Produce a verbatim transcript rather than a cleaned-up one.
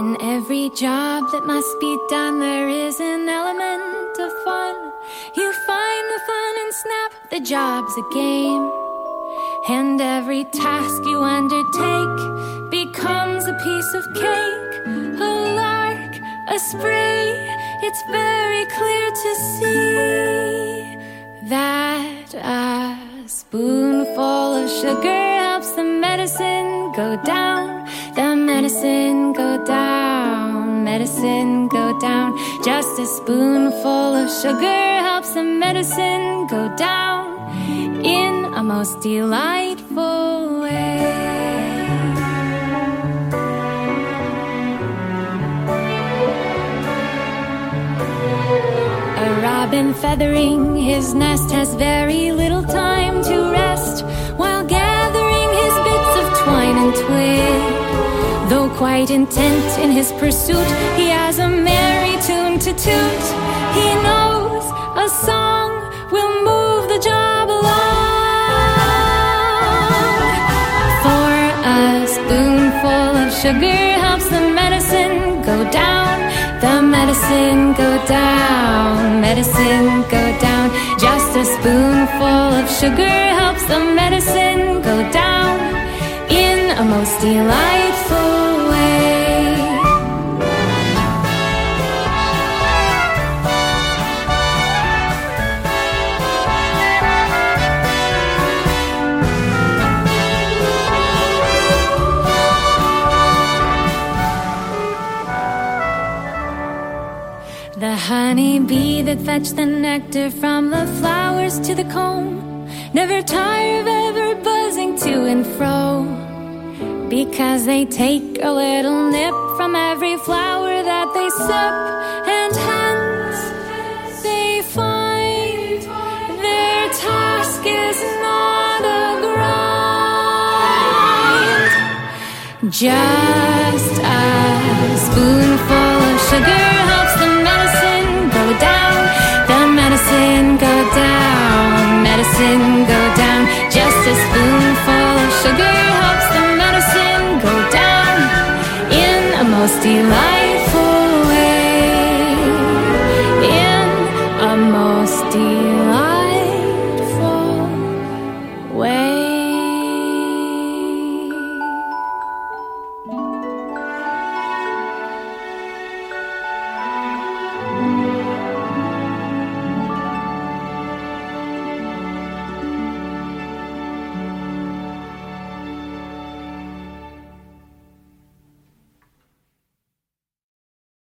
In every job that must be done, there is an element of fun. You find the fun and snap, the job's a game. And every task you undertake becomes a piece of cake, a lark, a spray. It's very clear to see that a spoonful of sugar helps the medicine go down. The medicine go down, medicine go down. Just a spoonful of sugar helps the medicine go down in a most delightful way. A robin feathering his nest has very little time to rest while gathering his bits of twine and twig. Though quite intent in his pursuit, he has a merry tune to toot. He knows a song will move the job along. For a spoonful of sugar helps the medicine go down. The medicine go down, medicine go down. Just a spoonful of sugar helps the medicine go down in a most delightful way. The honeybee that fetched the nectar from the flowers to the comb never tire of ever buzzing to and fro, because they take a little nip from every flower that they sip, and hence they find their task is not a grind. Just a spoonful of sugar